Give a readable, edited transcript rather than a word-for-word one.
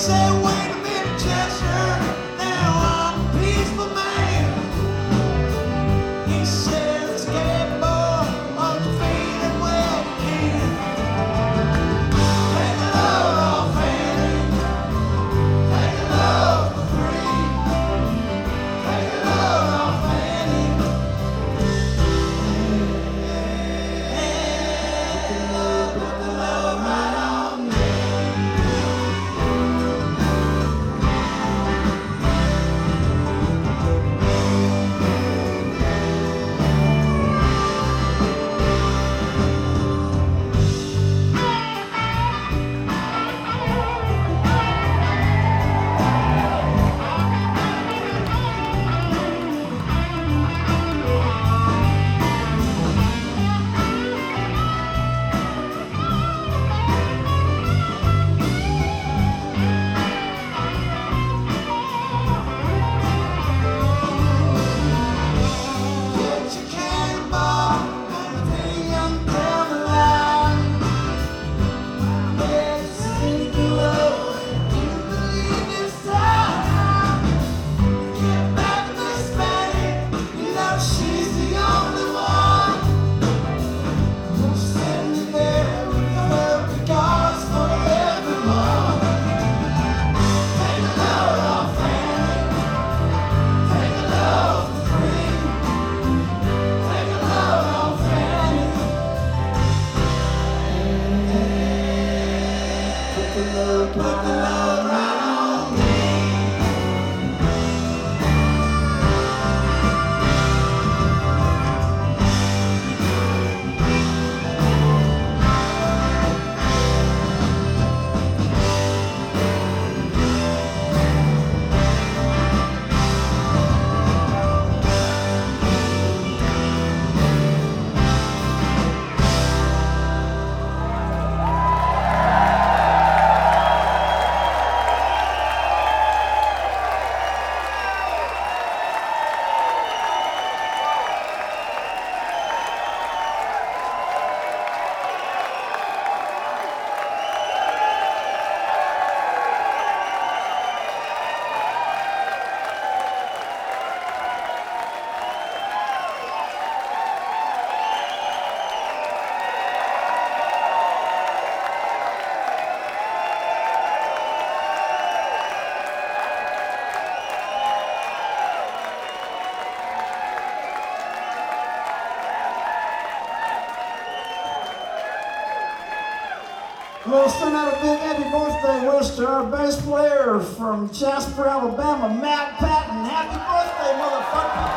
say, wait a minute, Chester, now I'm a peaceful man. He says, "Scared boy, aren't you feeling well, kid? Take the load off, Annie. Take the load for free. Take the load off, Annie. Put the load right on me." Get your cannonball and bring 'em down the line. Let's sing the road. You believe this time. Get back to Miss Fanny. You know she's the only one. Don't send me there with her regards for everyone. Take the load off, Fanny. Take the load for free. Take the load off, Fanny. Put the load right on me. We'll send out a big happy birthday wish to our bass player from Jasper, Alabama, Matt Patton. Happy birthday, motherfucker!